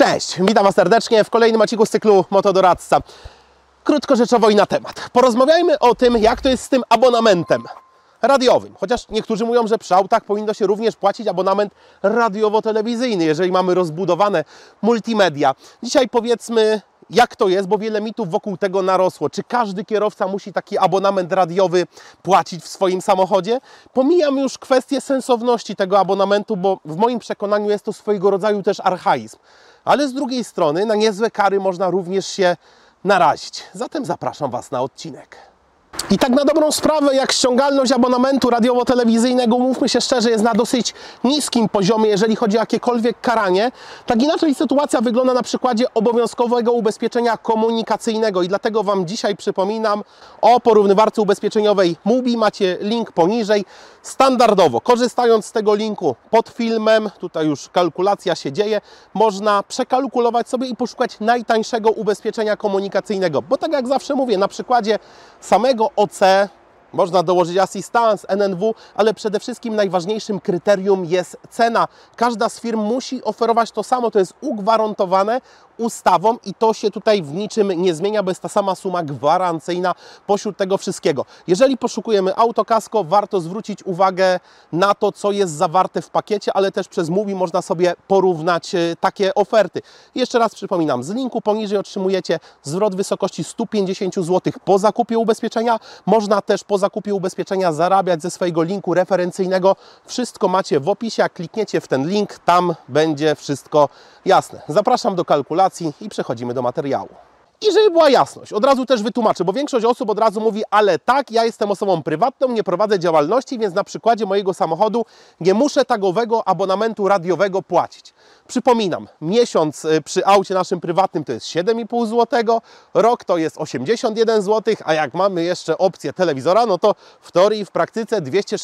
Cześć, witam Was serdecznie w kolejnym odcinku z cyklu Motodoradca. Krótko, rzeczowo i na temat. Porozmawiajmy o tym, jak to jest z tym abonamentem radiowym. Chociaż niektórzy mówią, że przy autach powinno się również płacić abonament radiowo-telewizyjny, jeżeli mamy rozbudowane multimedia. Dzisiaj powiedzmy, jak to jest, bo wiele mitów wokół tego narosło. Czy każdy kierowca musi taki abonament radiowy płacić w swoim samochodzie? Pomijam już kwestię sensowności tego abonamentu, bo w moim przekonaniu jest to swojego rodzaju też archaizm. Ale z drugiej strony na niezłe kary można również się narazić. Zatem zapraszam Was na odcinek. I tak na dobrą sprawę, jak ściągalność abonamentu radiowo-telewizyjnego, mówmy się szczerze, jest na dosyć niskim poziomie, jeżeli chodzi o jakiekolwiek karanie, tak inaczej sytuacja wygląda na przykładzie obowiązkowego ubezpieczenia komunikacyjnego i dlatego Wam dzisiaj przypominam o porównywarce ubezpieczeniowej Mubi. Macie link poniżej. Standardowo, korzystając z tego linku pod filmem, tutaj już kalkulacja się dzieje, można przekalkulować sobie i poszukać najtańszego ubezpieczenia komunikacyjnego, bo tak jak zawsze mówię, na przykładzie samego OC można dołożyć asystans, NNW, ale przede wszystkim najważniejszym kryterium jest cena. Każda z firm musi oferować to samo, to jest ugwarantowane ustawą i to się tutaj w niczym nie zmienia, bo jest ta sama suma gwarancyjna pośród tego wszystkiego. Jeżeli poszukujemy autokasko, warto zwrócić uwagę na to, co jest zawarte w pakiecie, ale też przez Mubi można sobie porównać takie oferty. I jeszcze raz przypominam, z linku poniżej otrzymujecie zwrot w wysokości 150 zł po zakupie ubezpieczenia. Można też po zakupie ubezpieczenia zarabiać ze swojego linku referencyjnego. Wszystko macie w opisie, jak klikniecie w ten link, tam będzie wszystko jasne. Zapraszam do kalkulacji i przechodzimy do materiału. I żeby była jasność, od razu też wytłumaczę, bo większość osób od razu mówi, ale tak, ja jestem osobą prywatną, nie prowadzę działalności, więc na przykładzie mojego samochodu nie muszę tagowego abonamentu radiowego płacić. Przypominam, miesiąc przy aucie naszym prywatnym to jest 7,5 zł, rok to jest 81 zł, a jak mamy jeszcze opcję telewizora, no to w teorii i w praktyce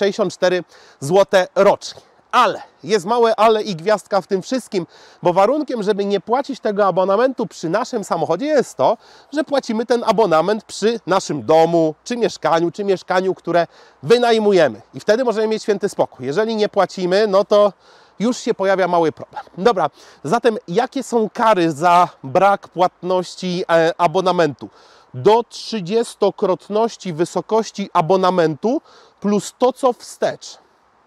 264 zł rocznie. Ale, jest małe ale i gwiazdka w tym wszystkim, bo warunkiem, żeby nie płacić tego abonamentu przy naszym samochodzie jest to, że płacimy ten abonament przy naszym domu, czy mieszkaniu, które wynajmujemy. I wtedy możemy mieć święty spokój. Jeżeli nie płacimy, no to już się pojawia mały problem. Dobra, zatem jakie są kary za brak płatności abonamentu? Do 30-krotności wysokości abonamentu plus to, co wstecz.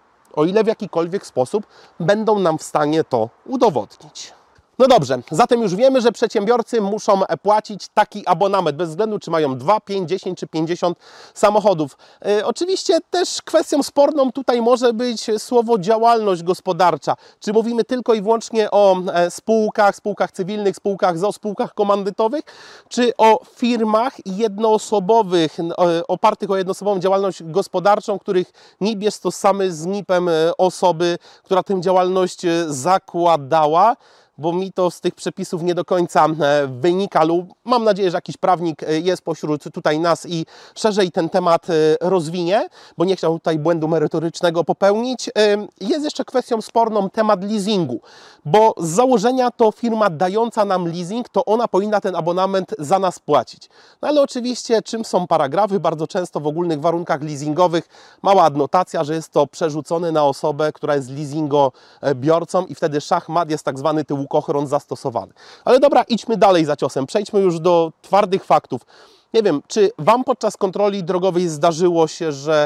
O ile w jakikolwiek sposób będą nam w stanie to udowodnić. No dobrze, zatem już wiemy, że przedsiębiorcy muszą płacić taki abonament, bez względu czy mają 2, 5, 10 czy 50 samochodów. Oczywiście też kwestią sporną tutaj może być słowo działalność gospodarcza. Czy mówimy tylko i wyłącznie o spółkach cywilnych, spółkach ZOO, spółkach komandytowych, czy o firmach jednoosobowych, opartych o jednoosobową działalność gospodarczą, których NIP jest tożsamy z NIP-em osoby, która tę działalność zakładała, bo mi to z tych przepisów nie do końca wynika lub mam nadzieję, że jakiś prawnik jest pośród tutaj nas i szerzej ten temat rozwinie, bo nie chciał tutaj błędu merytorycznego popełnić. Jest jeszcze kwestią sporną temat leasingu, bo z założenia to firma dająca nam leasing, to ona powinna ten abonament za nas płacić. No ale oczywiście czym są paragrafy? Bardzo często w ogólnych warunkach leasingowych mała adnotacja, że jest to przerzucone na osobę, która jest leasingobiorcą i wtedy szachmat jest tak zwany tyłkochron zastosowany. Ale dobra, idźmy dalej za ciosem. Przejdźmy już do twardych faktów. Nie wiem, czy Wam podczas kontroli drogowej zdarzyło się, że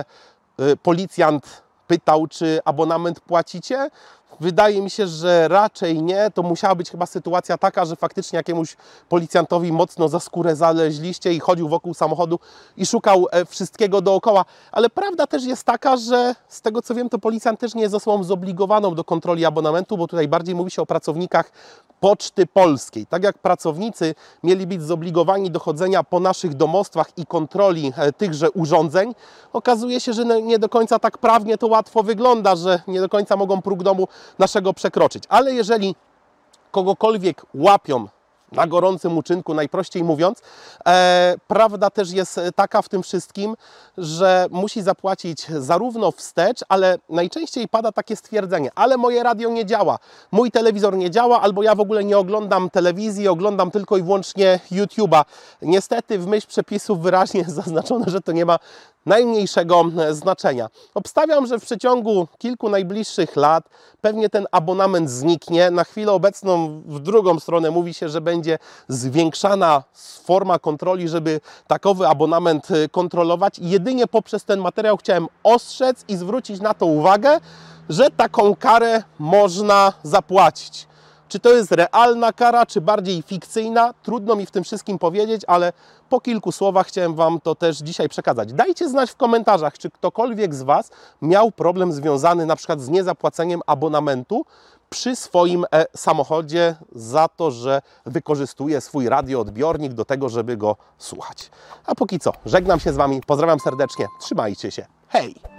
policjant pytał, czy abonament płacicie? Wydaje mi się, że raczej nie. To musiała być chyba sytuacja taka, że faktycznie jakiemuś policjantowi mocno za skórę zaleźliście i chodził wokół samochodu i szukał wszystkiego dookoła. Ale prawda też jest taka, że z tego co wiem, to policjant też nie jest osobą zobligowaną do kontroli abonamentu, bo tutaj bardziej mówi się o pracownikach Poczty Polskiej. Tak jak pracownicy mieli być zobligowani do chodzenia po naszych domostwach i kontroli tychże urządzeń, okazuje się, że nie do końca tak prawnie to łatwo wygląda, że nie do końca mogą próg domu naszego przekroczyć. Ale jeżeli kogokolwiek łapią na gorącym uczynku, najprościej mówiąc, prawda też jest taka w tym wszystkim, że musi zapłacić zarówno wstecz, ale najczęściej pada takie stwierdzenie, ale moje radio nie działa, mój telewizor nie działa, albo ja w ogóle nie oglądam telewizji, oglądam tylko i wyłącznie YouTube'a. Niestety w myśl przepisów wyraźnie jest zaznaczone, że to nie ma najmniejszego znaczenia. Obstawiam, że w przeciągu kilku najbliższych lat pewnie ten abonament zniknie. Na chwilę obecną w drugą stronę mówi się, że będzie zwiększana forma kontroli, żeby takowy abonament kontrolować. I jedynie poprzez ten materiał chciałem ostrzec i zwrócić na to uwagę, że taką karę można zapłacić. Czy to jest realna kara, czy bardziej fikcyjna? Trudno mi w tym wszystkim powiedzieć, ale po kilku słowach chciałem Wam to też dzisiaj przekazać. Dajcie znać w komentarzach, czy ktokolwiek z Was miał problem związany na przykład z niezapłaceniem abonamentu przy swoim samochodzie za to, że wykorzystuje swój radioodbiornik do tego, żeby go słuchać. A póki co, żegnam się z Wami, pozdrawiam serdecznie, trzymajcie się, hej!